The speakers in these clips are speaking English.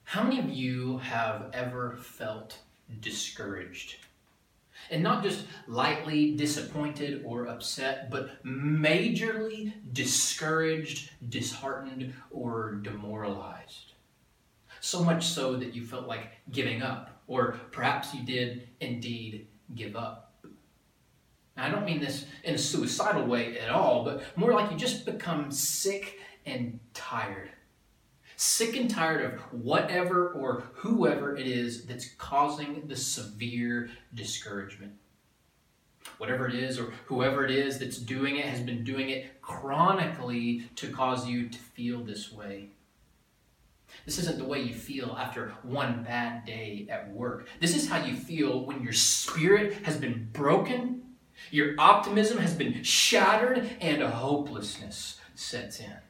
How many of you have ever felt discouraged? And not just lightly disappointed or upset, but majorly discouraged, disheartened, or demoralized. So much so that you felt like giving up, or perhaps you did indeed give up. Now, I don't mean this in a suicidal way at all, but more like you just become sick and tired. Sick and tired of whatever or whoever it is that's causing the severe discouragement. Whatever it is or whoever it is that's doing it has been doing it chronically to cause you to feel this way. This isn't the way you feel after one bad day at work. This is how you feel when your spirit has been broken, your optimism has been shattered, and a hopelessness sets in.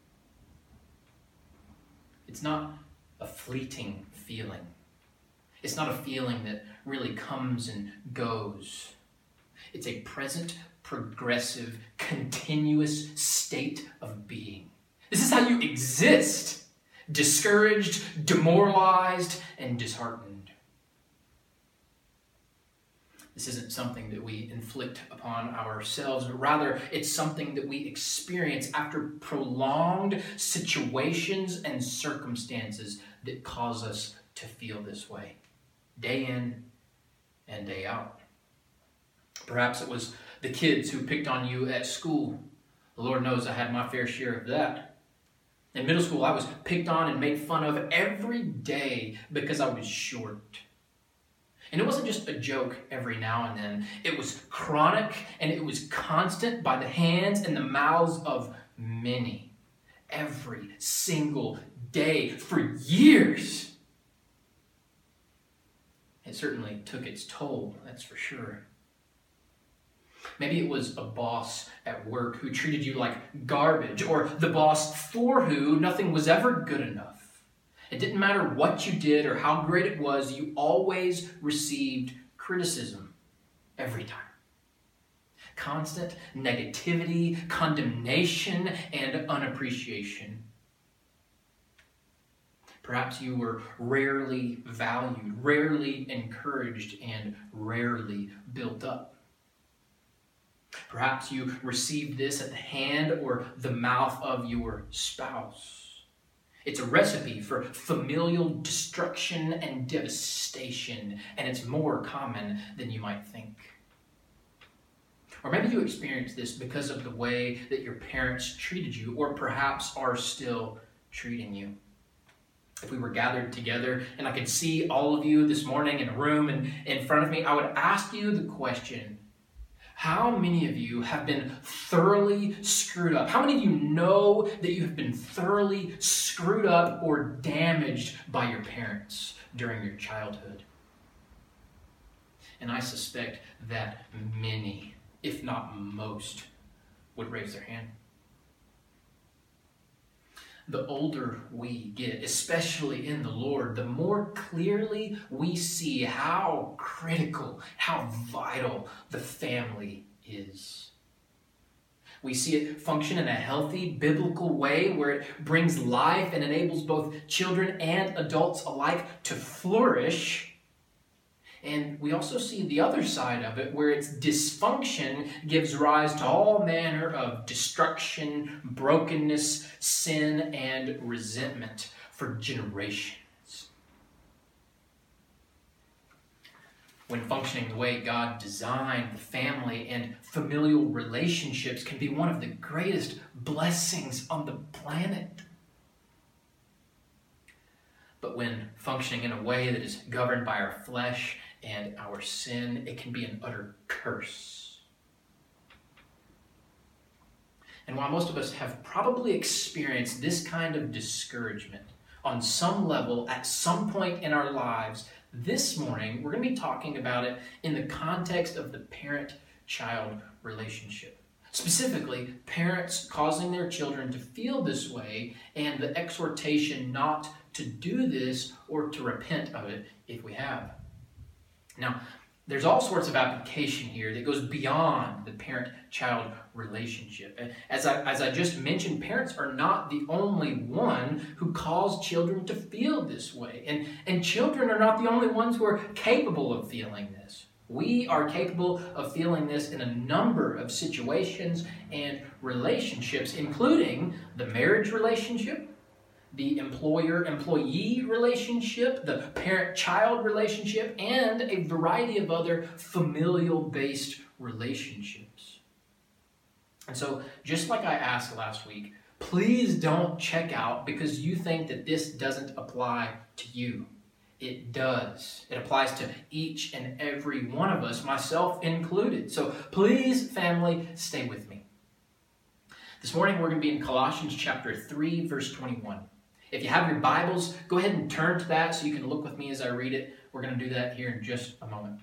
It's not a fleeting feeling. It's not a feeling that really comes and goes. It's a present, progressive, continuous state of being. This is how you exist, discouraged, demoralized, and disheartened. This isn't something that we inflict upon ourselves, but rather it's something that we experience after prolonged situations and circumstances that cause us to feel this way, day in and day out. Perhaps it was the kids who picked on you at school. The Lord knows I had my fair share of that. In middle school, I was picked on and made fun of every day because I was short. And it wasn't just a joke every now and then. It was chronic and it was constant by the hands and the mouths of many. Every single day for years. It certainly took its toll, that's for sure. Maybe it was a boss at work who treated you like garbage, or the boss for who nothing was ever good enough. It didn't matter what you did or how great it was, you always received criticism every time. Constant negativity, condemnation, and unappreciation. Perhaps you were rarely valued, rarely encouraged, and rarely built up. Perhaps you received this at the hand or the mouth of your spouse. It's a recipe for familial destruction and devastation, and it's more common than you might think. Or maybe you experienced this because of the way that your parents treated you, or perhaps are still treating you. If we were gathered together and I could see all of you this morning in a room and in front of me, I would ask you the question, how many of you have been thoroughly screwed up? How many of you know that you have been thoroughly screwed up or damaged by your parents during your childhood? And I suspect that many, if not most, would raise their hand. The older we get, especially in the Lord, the more clearly we see how critical, how vital the family is. We see it function in a healthy, biblical way where it brings life and enables both children and adults alike to flourish. And we also see the other side of it, where its dysfunction gives rise to all manner of destruction, brokenness, sin, and resentment for generations. When functioning the way God designed, the family and familial relationships can be one of the greatest blessings on the planet. But when functioning in a way that is governed by our flesh and our sin, it can be an utter curse. And while most of us have probably experienced this kind of discouragement on some level at some point in our lives, this morning we're going to be talking about it in the context of the parent-child relationship. Specifically, parents causing their children to feel this way and the exhortation not to do this or to repent of it if we have. Now, there's all sorts of application here that goes beyond the parent-child relationship. As I just mentioned, parents are not the only one who cause children to feel this way. And children are not the only ones who are capable of feeling this. We are capable of feeling this in a number of situations and relationships, including the marriage relationship, the employer-employee relationship, the parent-child relationship, and a variety of other familial-based relationships. And so, just like I asked last week, please don't check out because you think that this doesn't apply to you. It does. It applies to each and every one of us, myself included. So please, family, stay with me. This morning we're going to be in Colossians chapter 3, verse 21. If you have your Bibles, go ahead and turn to that so you can look with me as I read it. We're going to do that here in just a moment.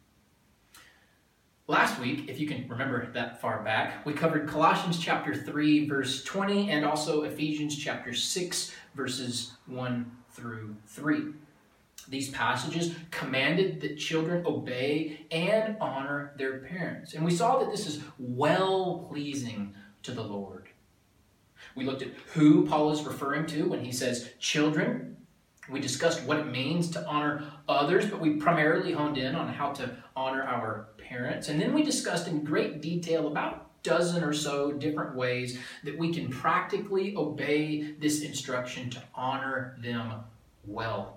Last week, if you can remember that far back, we covered Colossians chapter 3, verse 20, and also Ephesians chapter 6, verses 1 through 3. These passages commanded that children obey and honor their parents. And we saw that this is well-pleasing to the Lord. We looked at who Paul is referring to when he says children. We discussed what it means to honor others, but we primarily honed in on how to honor our parents. And then we discussed in great detail about a dozen or so different ways that we can practically obey this instruction to honor them well.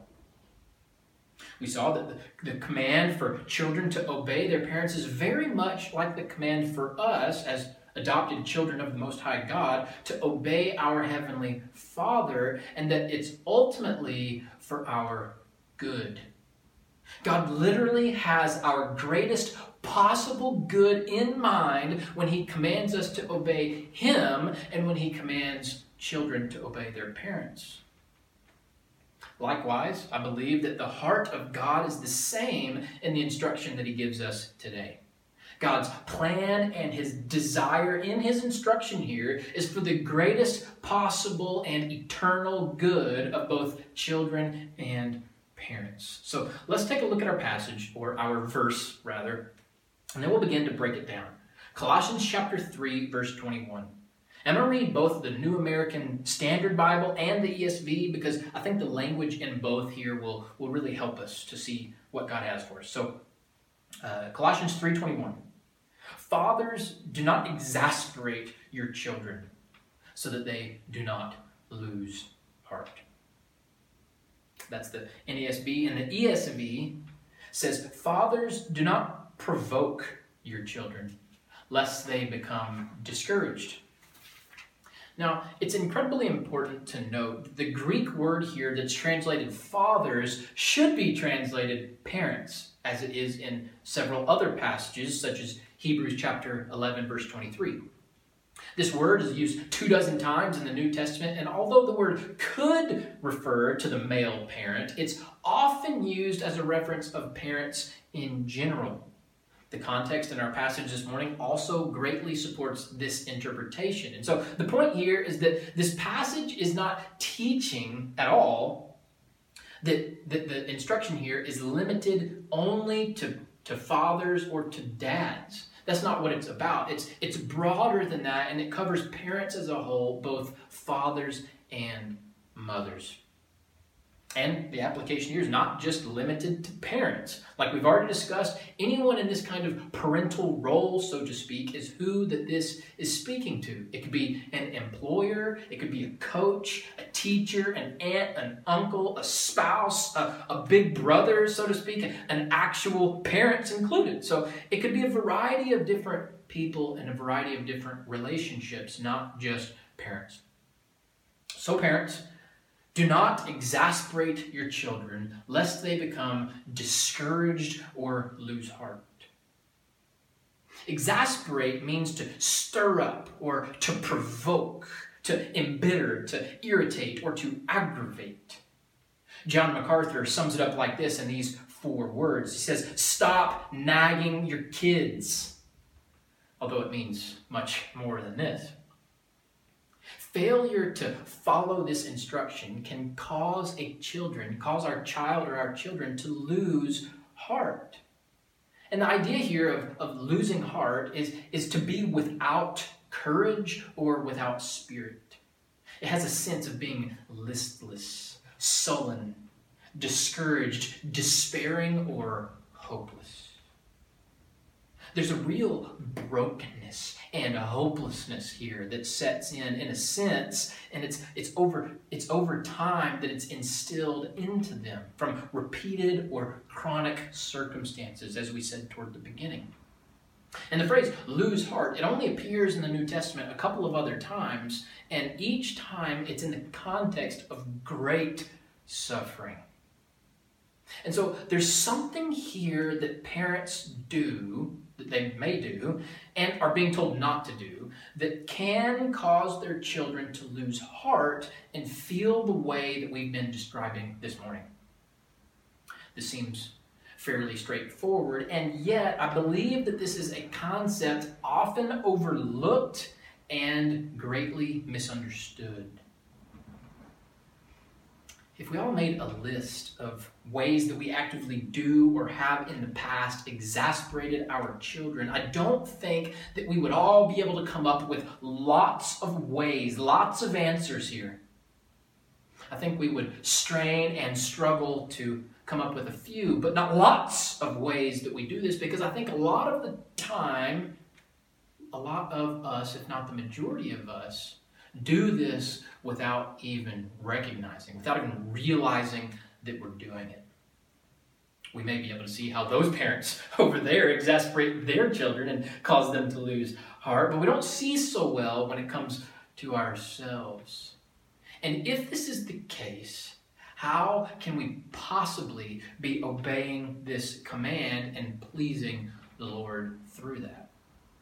We saw that the command for children to obey their parents is very much like the command for us as adopted children of the Most High God to obey our Heavenly Father, and that it's ultimately for our good. God literally has our greatest possible good in mind when He commands us to obey Him and when He commands children to obey their parents. Likewise, I believe that the heart of God is the same in the instruction that He gives us today. God's plan and His desire in His instruction here is for the greatest possible and eternal good of both children and parents. So let's take a look at our passage, or our verse rather, and then we'll begin to break it down. Colossians chapter 3, verse 21. I'm going to read both the New American Standard Bible and the ESV because I think the language in both here will really help us to see what God has for us. So, Colossians 3:21. Fathers, do not exasperate your children so that they do not lose heart. That's the NASB. And the ESV says, fathers, do not provoke your children lest they become discouraged. Now, it's incredibly important to note that the Greek word here that's translated fathers should be translated parents, as it is in several other passages, such as Hebrews chapter 11, verse 23. This word is used 24 times in the New Testament, and although the word could refer to the male parent, it's often used as a reference of parents in general. The context in our passage this morning also greatly supports this interpretation. And so the point here is that this passage is not teaching at all that the instruction here is limited only to fathers or to dads. That's not what it's about. It's broader than that, and it covers parents as a whole, both fathers and mothers. And the application here is not just limited to parents. Like we've already discussed, anyone in this kind of parental role, so to speak, is who that this is speaking to. It could be an employer, it could be a coach, a teacher, an aunt, an uncle, a spouse, a big brother, so to speak, an actual parents included. So it could be a variety of different people and a variety of different relationships, not just parents. So parents, do not exasperate your children, lest they become discouraged or lose heart. Exasperate means to stir up or to provoke, to embitter, to irritate, or to aggravate. John MacArthur sums it up like this in these 4 words. He says, stop nagging your kids. Although it means much more than this. Failure to follow this instruction can cause our child or our children to lose heart. And the idea here of losing heart is to be without courage or without spirit. It has a sense of being listless, sullen, discouraged, despairing, or hopeless. There's a real brokenness and a hopelessness here that sets in a sense, and it's over time that it's instilled into them from repeated or chronic circumstances, as we said toward the beginning. And the phrase lose heart, it only appears in the New Testament a couple of other times, and each time it's in the context of great suffering. And so there's something here that parents do, that they may do, and are being told not to do, that can cause their children to lose heart and feel the way that we've been describing this morning. This seems fairly straightforward, and yet I believe that this is a concept often overlooked and greatly misunderstood. If we all made a list of ways that we actively do or have in the past exasperated our children, I don't think that we would all be able to come up with lots of ways, lots of answers here. I think we would strain and struggle to come up with a few, but not lots of ways that we do this, because I think a lot of the time, a lot of us, if not the majority of us, do this without even recognizing, without even realizing that we're doing it. We may be able to see how those parents over there exasperate their children and cause them to lose heart, but we don't see so well when it comes to ourselves. And if this is the case, how can we possibly be obeying this command and pleasing the Lord through that?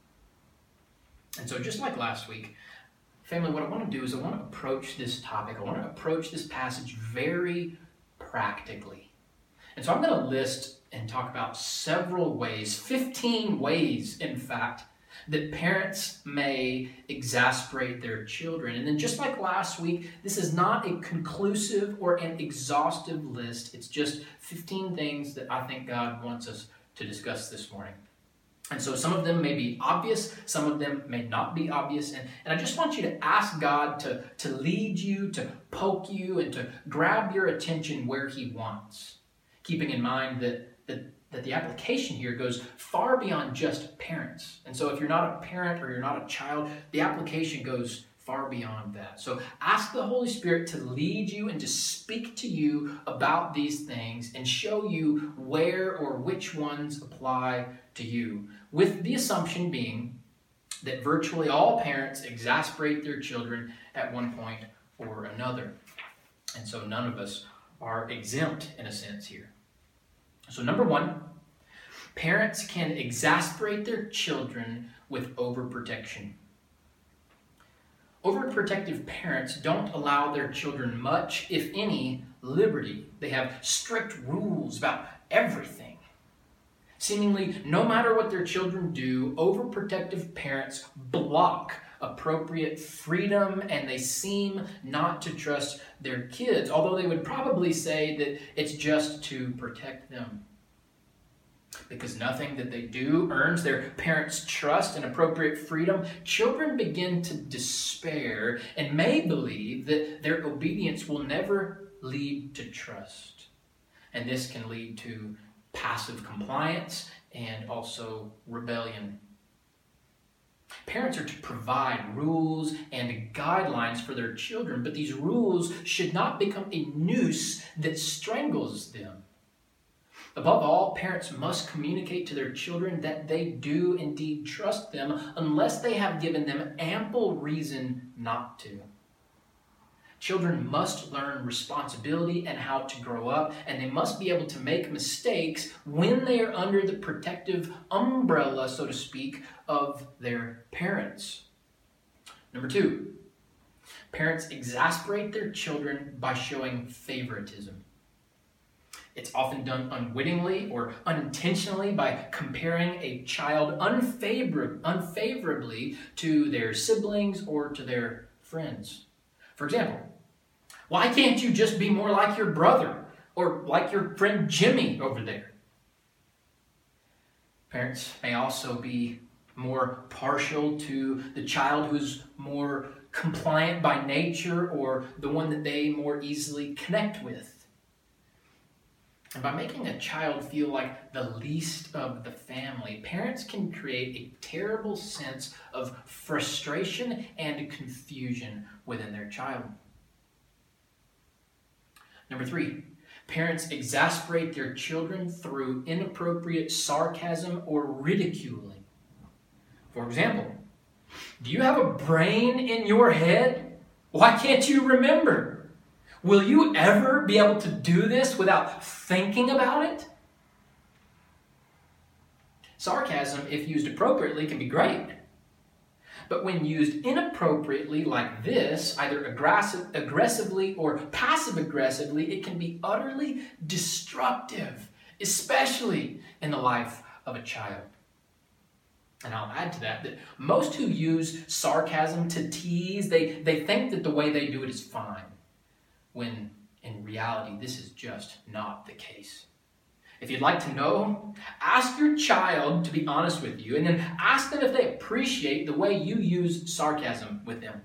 And so just like last week, family, what I want to do is I want to approach this topic, I want to approach this passage very practically. And so I'm going to list and talk about several ways, 15 ways, in fact, that parents may exasperate their children. And then just like last week, this is not a conclusive or an exhaustive list. It's just 15 things that I think God wants us to discuss this morning. And so some of them may be obvious, some of them may not be obvious. And I just want you to ask God to lead you, to poke you, and to grab your attention where He wants. Keeping in mind that the application here goes far beyond just parents. And so if you're not a parent or you're not a child, the application goes far beyond that. So ask the Holy Spirit to lead you and to speak to you about these things and show you where or which ones apply to you, with the assumption being that virtually all parents exasperate their children at one point or another. And so none of us are exempt in a sense here. So number one, parents can exasperate their children with overprotection. Overprotective parents don't allow their children much, if any, liberty. They have strict rules about everything. Seemingly, no matter what their children do, overprotective parents block appropriate freedom, and they seem not to trust their kids, although they would probably say that it's just to protect them. Because nothing that they do earns their parents' trust and appropriate freedom, children begin to despair and may believe that their obedience will never lead to trust. And this can lead to passive compliance and also rebellion. Parents are to provide rules and guidelines for their children, but these rules should not become a noose that strangles them. Above all, parents must communicate to their children that they do indeed trust them unless they have given them ample reason not to. Children must learn responsibility and how to grow up, and they must be able to make mistakes when they are under the protective umbrella, so to speak, of their parents. Number two, parents exasperate their children by showing favoritism. It's often done unwittingly or unintentionally by comparing a child unfavorably to their siblings or to their friends. For example, why can't you just be more like your brother or like your friend Jimmy over there? Parents may also be more partial to the child who's more compliant by nature or the one that they more easily connect with. And by making a child feel like the least of the family, parents can create a terrible sense of frustration and confusion within their child. Number 3, parents exasperate their children through inappropriate sarcasm or ridiculing. For example, do you have a brain in your head? Why can't you remember? Will you ever be able to do this without thinking about it? Sarcasm, if used appropriately, can be great. But when used inappropriately like this, either aggressively or passive-aggressively, it can be utterly destructive, especially in the life of a child. And I'll add to that most who use sarcasm to tease, they think that the way they do it is fine, when in reality, this is just not the case. If you'd like to know, ask your child to be honest with you, and then ask them if they appreciate the way you use sarcasm with them.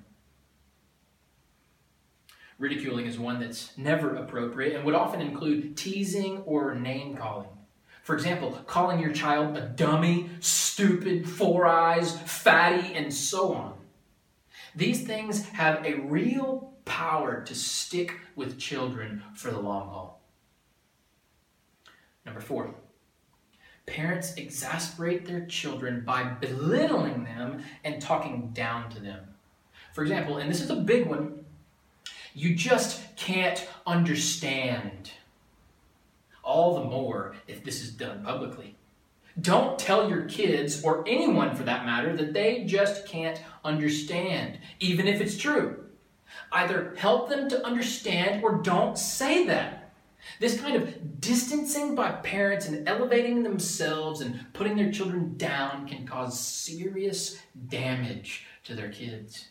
Ridiculing is one that's never appropriate and would often include teasing or name-calling. For example, calling your child a dummy, stupid, four eyes, fatty, and so on. These things have a real power to stick with children for the long haul. Number 4, parents exasperate their children by belittling them and talking down to them. For example, and this is a big one, you just can't understand. All the more if this is done publicly. Don't tell your kids, or anyone for that matter, that they just can't understand, even if it's true. Either help them to understand or don't say that. This kind of distancing by parents and elevating themselves and putting their children down can cause serious damage to their kids.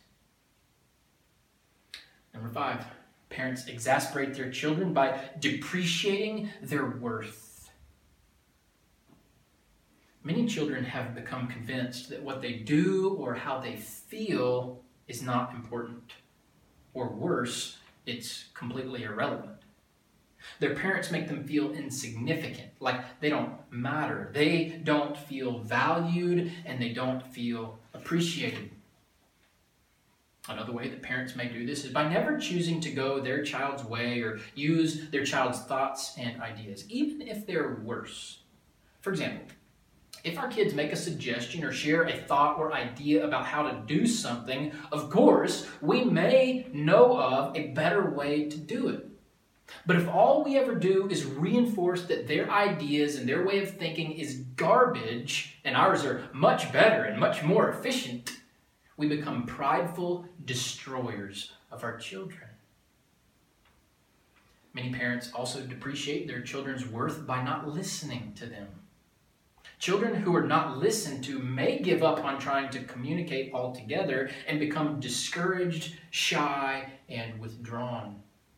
Number 5, parents exasperate their children by depreciating their worth. Many children have become convinced that what they do or how they feel is not important. Or worse, it's completely irrelevant. Their parents make them feel insignificant, like they don't matter. They don't feel valued and they don't feel appreciated. Another way that parents may do this is by never choosing to go their child's way or use their child's thoughts and ideas, even if they're worse. For example, if our kids make a suggestion or share a thought or idea about how to do something, of course, we may know of a better way to do it. But if all we ever do is reinforce that their ideas and their way of thinking is garbage, and ours are much better and much more efficient, we become prideful destroyers of our children. Many parents also depreciate their children's worth by not listening to them. Children who are not listened to may give up on trying to communicate altogether and become discouraged, shy, and withdrawn.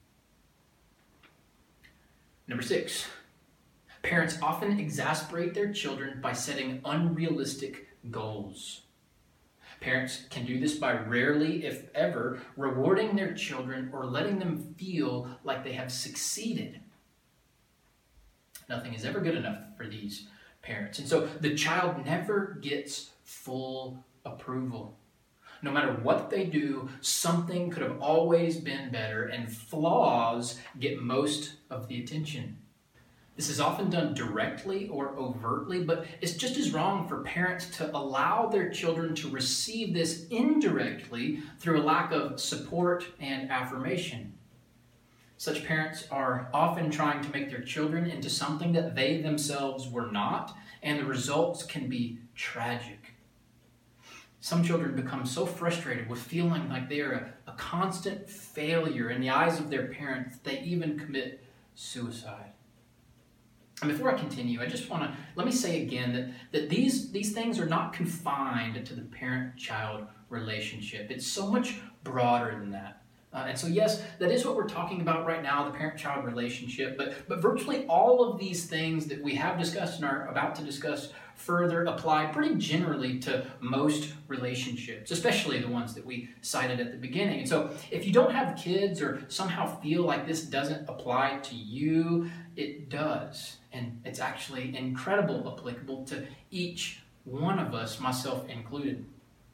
Number 6, parents often exasperate their children by setting unrealistic goals. Parents can do this by rarely, if ever, rewarding their children or letting them feel like they have succeeded. Nothing is ever good enough for these parents. And so the child never gets full approval. No matter what they do, something could have always been better, and flaws get most of the attention. This is often done directly or overtly, but it's just as wrong for parents to allow their children to receive this indirectly through a lack of support and affirmation. Such parents are often trying to make their children into something that they themselves were not, and the results can be tragic. Some children become so frustrated with feeling like they are a constant failure in the eyes of their parents, they even commit suicide. And before I continue, I just let me say again that these things are not confined to the parent-child relationship. It's so much broader than that. And so, yes, that is what we're talking about right now, the parent-child relationship. But virtually all of these things that we have discussed and are about to discuss further apply pretty generally to most relationships, especially the ones that we cited at the beginning. And so if you don't have kids or somehow feel like this doesn't apply to you, it does. And it's actually incredibly applicable to each one of us, myself included.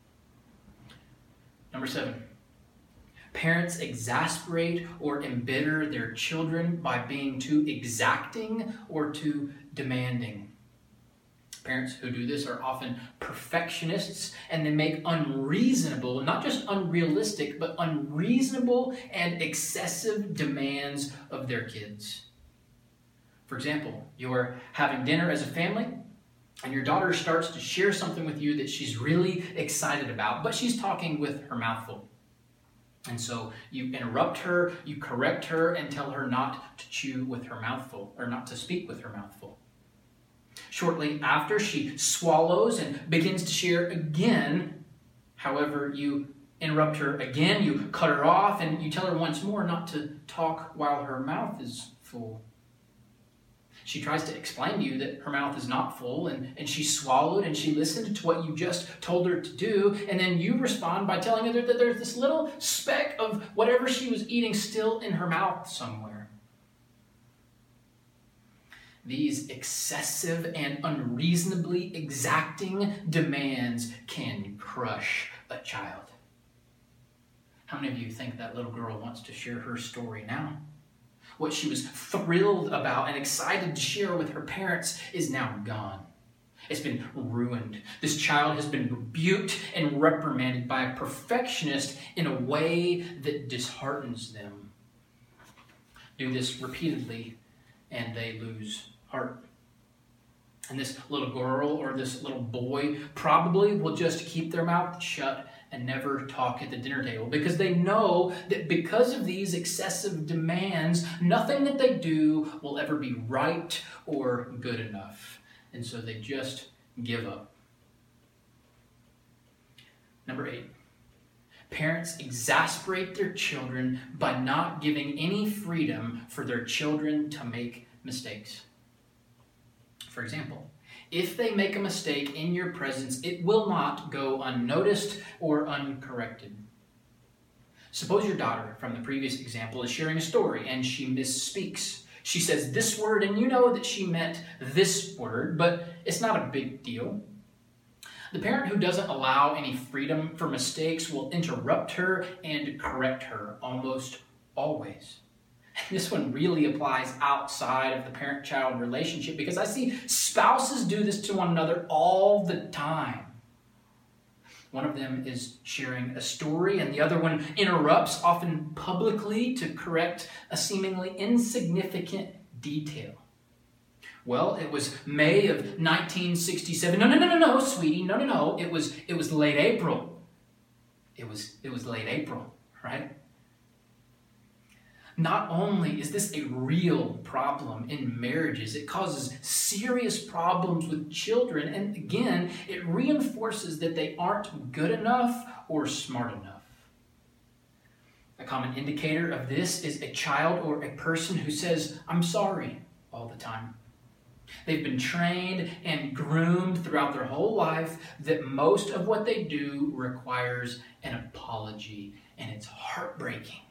Number 7. Parents exasperate or embitter their children by being too exacting or too demanding. Parents who do this are often perfectionists, and they make unreasonable, not just unrealistic, but unreasonable and excessive demands of their kids. For example, you're having dinner as a family, and your daughter starts to share something with you that she's really excited about, but she's talking with her mouth full. And so you interrupt her, you correct her, and tell her not to chew with her mouth full, or not to speak with her mouth full. Shortly after, she swallows and begins to share again. However, you interrupt her again, you cut her off, and you tell her once more not to talk while her mouth is full. She tries to explain to you that her mouth is not full, and she swallowed, and she listened to what you just told her to do, and then you respond by telling her that there's this little speck of whatever she was eating still in her mouth somewhere. These excessive and unreasonably exacting demands can crush a child. How many of you think that little girl wants to share her story now? What she was thrilled about and excited to share with her parents is now gone. It's been ruined. This child has been rebuked and reprimanded by a perfectionist in a way that disheartens them. Do this repeatedly, and they lose heart. And this little girl or this little boy probably will just keep their mouth shut and never talk at the dinner table, because they know that because of these excessive demands, nothing that they do will ever be right or good enough. And so they just give up. Number 8. Parents exasperate their children by not giving any freedom for their children to make mistakes. For example, if they make a mistake in your presence, it will not go unnoticed or uncorrected. Suppose your daughter, from the previous example, is sharing a story and she misspeaks. She says this word, and you know that she meant this word, but it's not a big deal. The parent who doesn't allow any freedom for mistakes will interrupt her and correct her almost always. This one really applies outside of the parent-child relationship, because I see spouses do this to one another all the time. One of them is sharing a story, and the other one interrupts, often publicly, to correct a seemingly insignificant detail. Well, it was May of 1967. No, sweetie. No. It was late April. It was late April, right? Not only is this a real problem in marriages, it causes serious problems with children, and again, it reinforces that they aren't good enough or smart enough. A common indicator of this is a child or a person who says, "I'm sorry," all the time. They've been trained and groomed throughout their whole life that most of what they do requires an apology, and it's heartbreaking.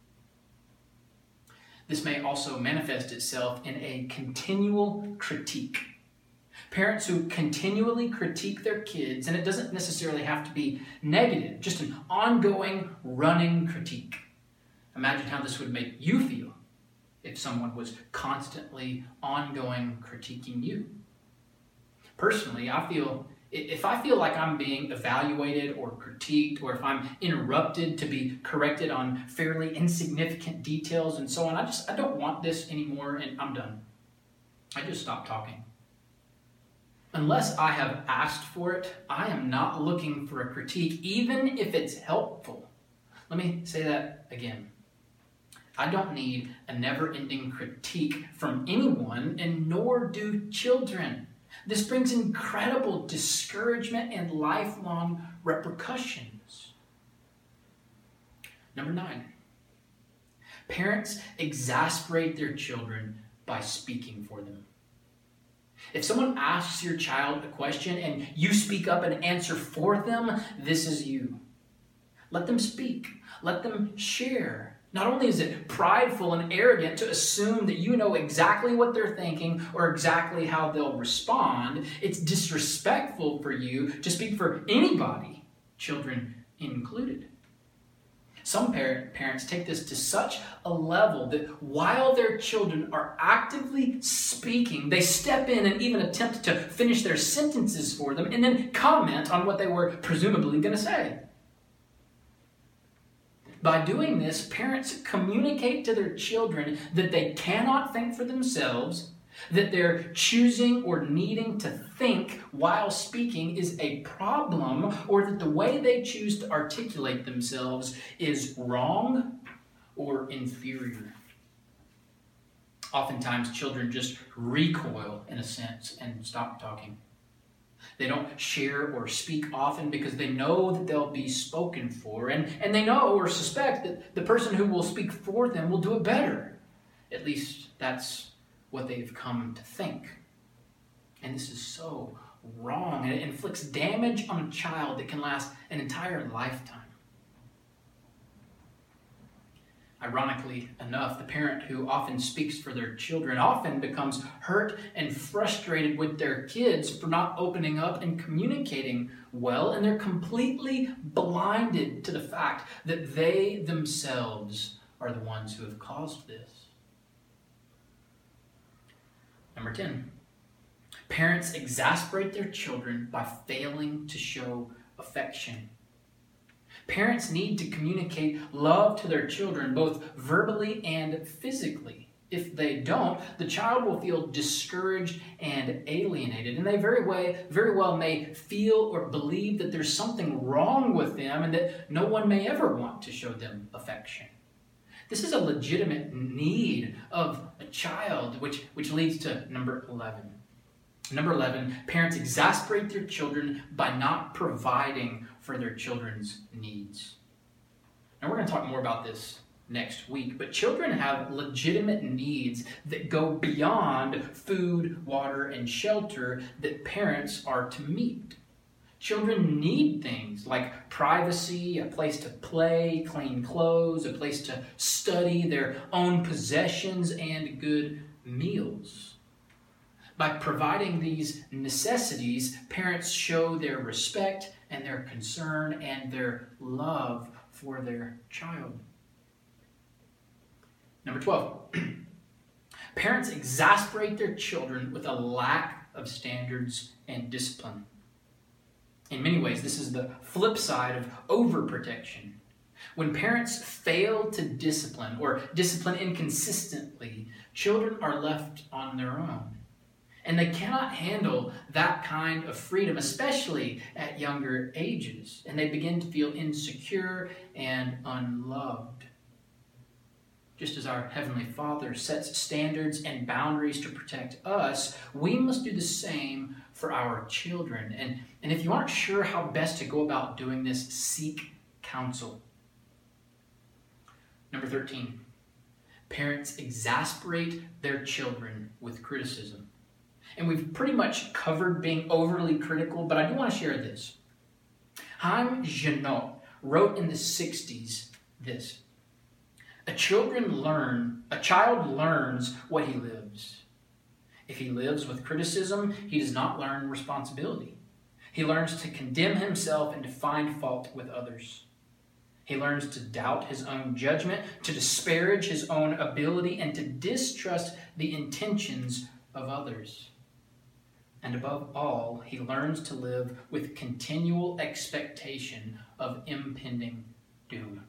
This may also manifest itself in a continual critique. Parents who continually critique their kids, and it doesn't necessarily have to be negative, just an ongoing, running critique. Imagine how this would make you feel if someone was constantly, ongoing critiquing you. Personally, if I feel like I'm being evaluated or critiqued, or if I'm interrupted to be corrected on fairly insignificant details and so on, I don't want this anymore, and I'm done. I just stop talking. Unless I have asked for it, I am not looking for a critique, even if it's helpful. Let me say that again. I don't need a never-ending critique from anyone, and nor do children. This brings incredible discouragement and lifelong repercussions. Number 9, Parents exasperate their children by speaking for them. If someone asks your child a question and you speak up and answer for them, this is you. Let them speak. Let them share. Not only is it prideful and arrogant to assume that you know exactly what they're thinking or exactly how they'll respond, it's disrespectful for you to speak for anybody, children included. Some parents take this to such a level that while their children are actively speaking, they step in and even attempt to finish their sentences for them and then comment on what they were presumably going to say. By doing this, parents communicate to their children that they cannot think for themselves, that their choosing or needing to think while speaking is a problem, or that the way they choose to articulate themselves is wrong or inferior. Oftentimes, children just recoil, in a sense, and stop talking. They don't share or speak often because they know that they'll be spoken for, and they know or suspect that the person who will speak for them will do it better. At least that's what they've come to think. And this is so wrong, and it inflicts damage on a child that can last an entire lifetime. Ironically enough, the parent who often speaks for their children often becomes hurt and frustrated with their kids for not opening up and communicating well, and they're completely blinded to the fact that they themselves are the ones who have caused this. Number 10, parents exasperate their children by failing to show affection. Parents need to communicate love to their children both verbally and physically. If they don't, the child will feel discouraged and alienated, and they very well may feel or believe that there's something wrong with them and that no one may ever want to show them affection. This is a legitimate need of a child, which leads to number 11. Number 11, parents exasperate their children by not providing for their children's needs. Now, we're going to talk more about this next week, but children have legitimate needs that go beyond food, water, and shelter that parents are to meet. Children need things like privacy, a place to play, clean clothes, a place to study, their own possessions, and good meals. By providing these necessities, parents show their respect and their concern and their love for their child. Number 12, parents exasperate their children with a lack of standards and discipline. In many ways, this is the flip side of overprotection. When parents fail to discipline or discipline inconsistently, children are left on their own. And they cannot handle that kind of freedom, especially at younger ages. And they begin to feel insecure and unloved. Just as our Heavenly Father sets standards and boundaries to protect us, we must do the same for our children. And if you aren't sure how best to go about doing this, seek counsel. Number 13, parents exasperate their children with criticism. And we've pretty much covered being overly critical, but I do want to share this. Haim Junot wrote in the 60s this: A child learns what he lives. If he lives with criticism, he does not learn responsibility. He learns to condemn himself and to find fault with others. He learns to doubt his own judgment, to disparage his own ability, and to distrust the intentions of others. And above all, he learns to live with continual expectation of impending doom.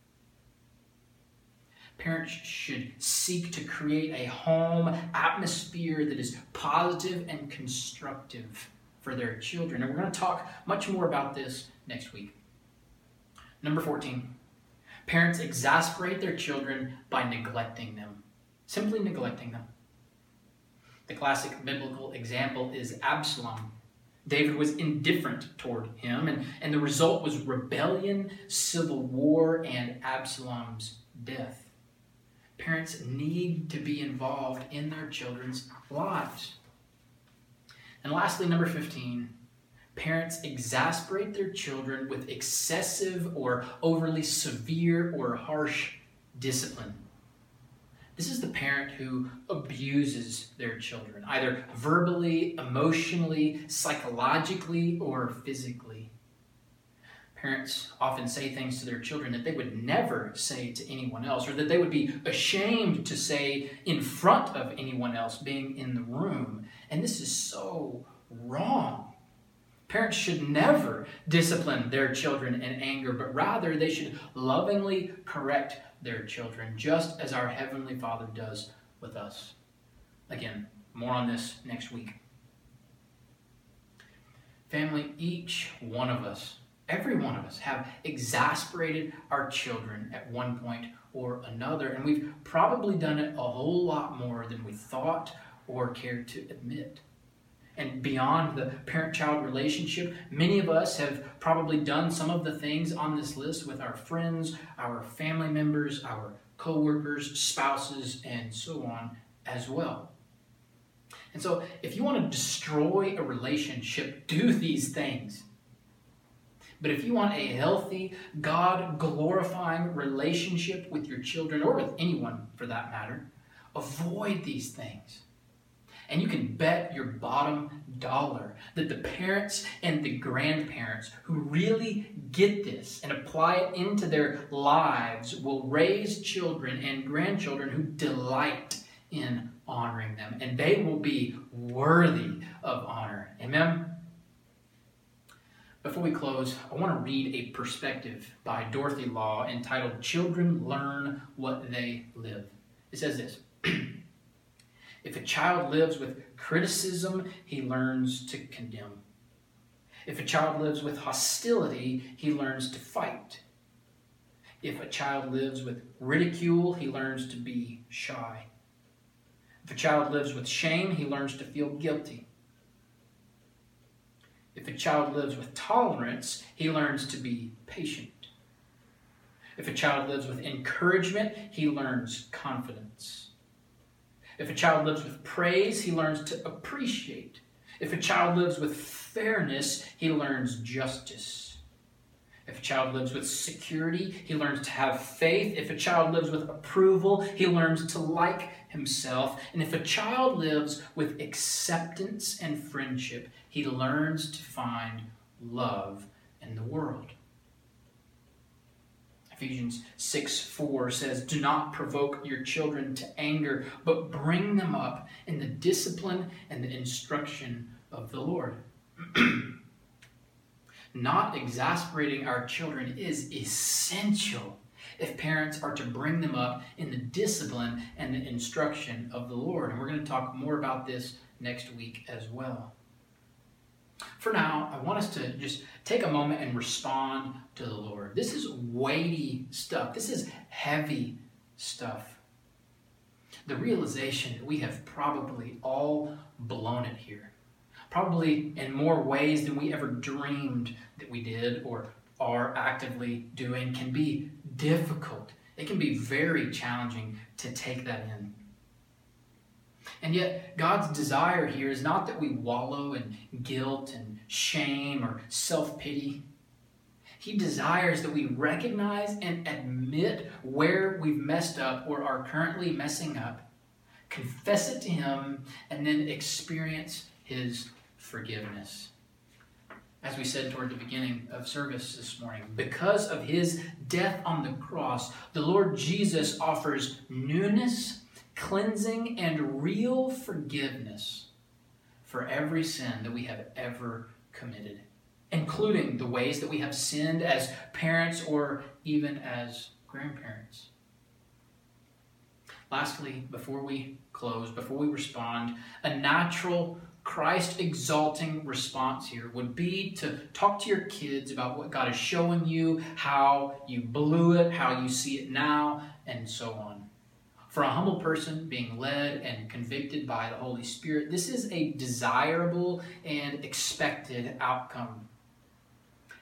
Parents should seek to create a home atmosphere that is positive and constructive for their children. And we're going to talk much more about this next week. Number 14, parents exasperate their children by neglecting them, simply neglecting them. The classic biblical example is Absalom. David was indifferent toward him, and the result was rebellion, civil war, and Absalom's death. parents need to be involved in their children's lives. And lastly, number 15, parents exasperate their children with excessive or overly severe or harsh discipline. This is the parent who abuses their children, either verbally, emotionally, psychologically, or physically. Parents often say things to their children that they would never say to anyone else, or that they would be ashamed to say in front of anyone else being in the room. And this is so wrong. Parents should never discipline their children in anger, but rather they should lovingly correct their children, just as our Heavenly Father does with us. Again, more on this next week. Family, each one of us, every one of us, have exasperated our children at one point or another, and we've probably done it a whole lot more than we thought or cared to admit. And beyond the parent-child relationship, many of us have probably done some of the things on this list with our friends, our family members, our co-workers, spouses, and so on as well. And so if you want to destroy a relationship, do these things. But if you want a healthy, God-glorifying relationship with your children, or with anyone for that matter, avoid these things. And you can bet your bottom dollar that the parents and the grandparents who really get this and apply it into their lives will raise children and grandchildren who delight in honoring them. And they will be worthy of honor. Amen? Before we close, I want to read a perspective by Dorothy Law entitled "Children Learn What They Live." It says this: If a child lives with criticism, he learns to condemn. If a child lives with hostility, he learns to fight. If a child lives with ridicule, he learns to be shy. If a child lives with shame, he learns to feel guilty. If a child lives with tolerance, he learns to be patient. If a child lives with encouragement, he learns confidence. If a child lives with praise, he learns to appreciate. If a child lives with fairness, he learns justice. If a child lives with security, he learns to have faith. If a child lives with approval, he learns to like himself. And if a child lives with acceptance and friendship, he learns to find love in the world. Ephesians 6:4 says, "Do not provoke your children to anger, but bring them up in the discipline and the instruction of the Lord." Not exasperating our children is essential if parents are to bring them up in the discipline and the instruction of the Lord. And we're going to talk more about this next week as well. For now, I want us to just take a moment and respond to the Lord. This is weighty stuff. This is heavy stuff. The realization that we have probably all blown it here, probably in more ways than we ever dreamed that we did or are actively doing, can be difficult. It can be very challenging to take that in. And yet, God's desire here is not that we wallow in guilt and shame or self-pity. He desires that we recognize and admit where we've messed up or are currently messing up, confess it to Him, and then experience His forgiveness. As we said toward the beginning of service this morning, because of His death on the cross, the Lord Jesus offers newness, cleansing, and real forgiveness for every sin that we have ever committed, including the ways that we have sinned as parents or even as grandparents. Lastly, before we close, before we respond, a natural Christ-exalting response here would be to talk to your kids about what God is showing you, how you blew it, how you see it now, and so on. For a humble person being led and convicted by the Holy Spirit, this is a desirable and expected outcome.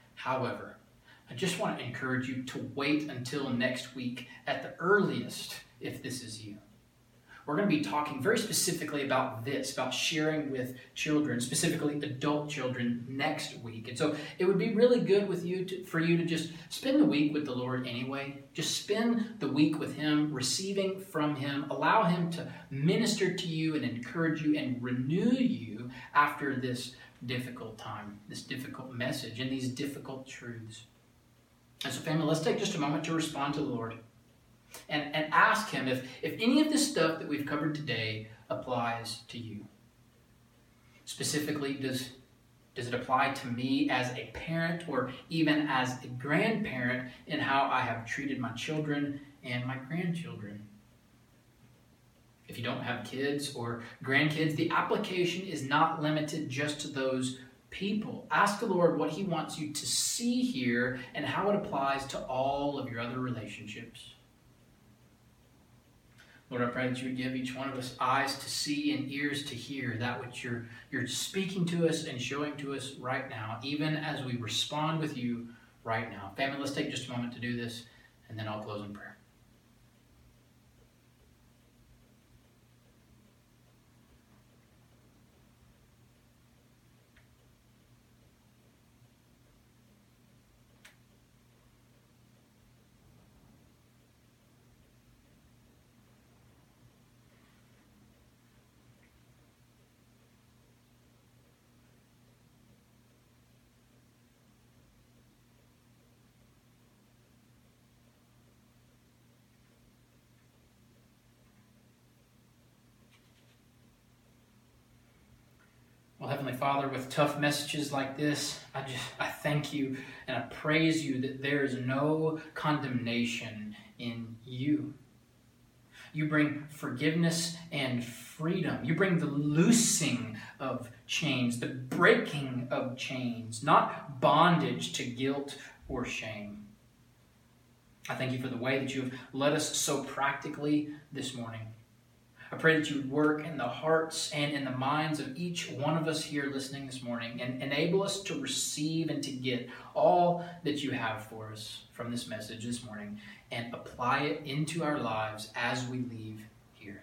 However, I just want to encourage you to wait until next week at the earliest if this is you. We're going to be talking very specifically about this, about sharing with children, specifically adult children, next week. And so it would be really good for you to just spend the week with the Lord anyway. Just spend the week with Him, receiving from Him. Allow Him to minister to you and encourage you and renew you after this difficult time, this difficult message, and these difficult truths. And so, family, let's take just a moment to respond to the Lord. And ask Him if any of this stuff that we've covered today applies to you. Specifically, does it apply to me as a parent or even as a grandparent in how I have treated my children and my grandchildren? If you don't have kids or grandkids, the application is not limited just to those people. Ask the Lord what He wants you to see here and how it applies to all of your other relationships. Lord, I pray that you would give each one of us eyes to see and ears to hear that which you're speaking to us and showing to us right now, even as we respond with you right now. Family, let's take just a moment to do this, and then I'll close in prayer. Well, Heavenly Father, with tough messages like this, I thank you and I praise you that there is no condemnation in you. You bring forgiveness and freedom. You bring the loosing of chains, the breaking of chains, not bondage to guilt or shame. I thank you for the way that you have led us so practically this morning. I pray that you would work in the hearts and in the minds of each one of us here listening this morning and enable us to receive and to get all that you have for us from this message this morning and apply it into our lives as we leave here.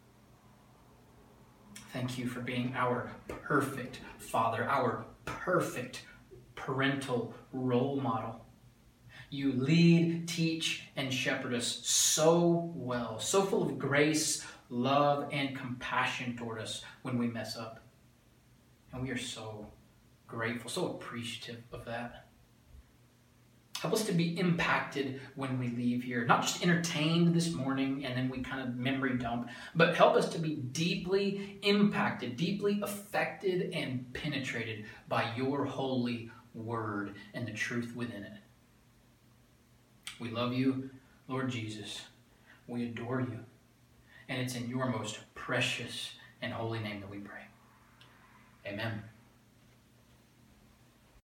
Thank you for being our perfect Father, our perfect parental role model. You lead, teach, and shepherd us so well, so full of grace, love, and compassion toward us when we mess up. And we are so grateful, so appreciative of that. Help us to be impacted when we leave here. Not just entertained this morning and then we kind of memory dump, but help us to be deeply impacted, deeply affected, and penetrated by your holy word and the truth within it. We love you, Lord Jesus. We adore you. And it's in your most precious and holy name that we pray. Amen.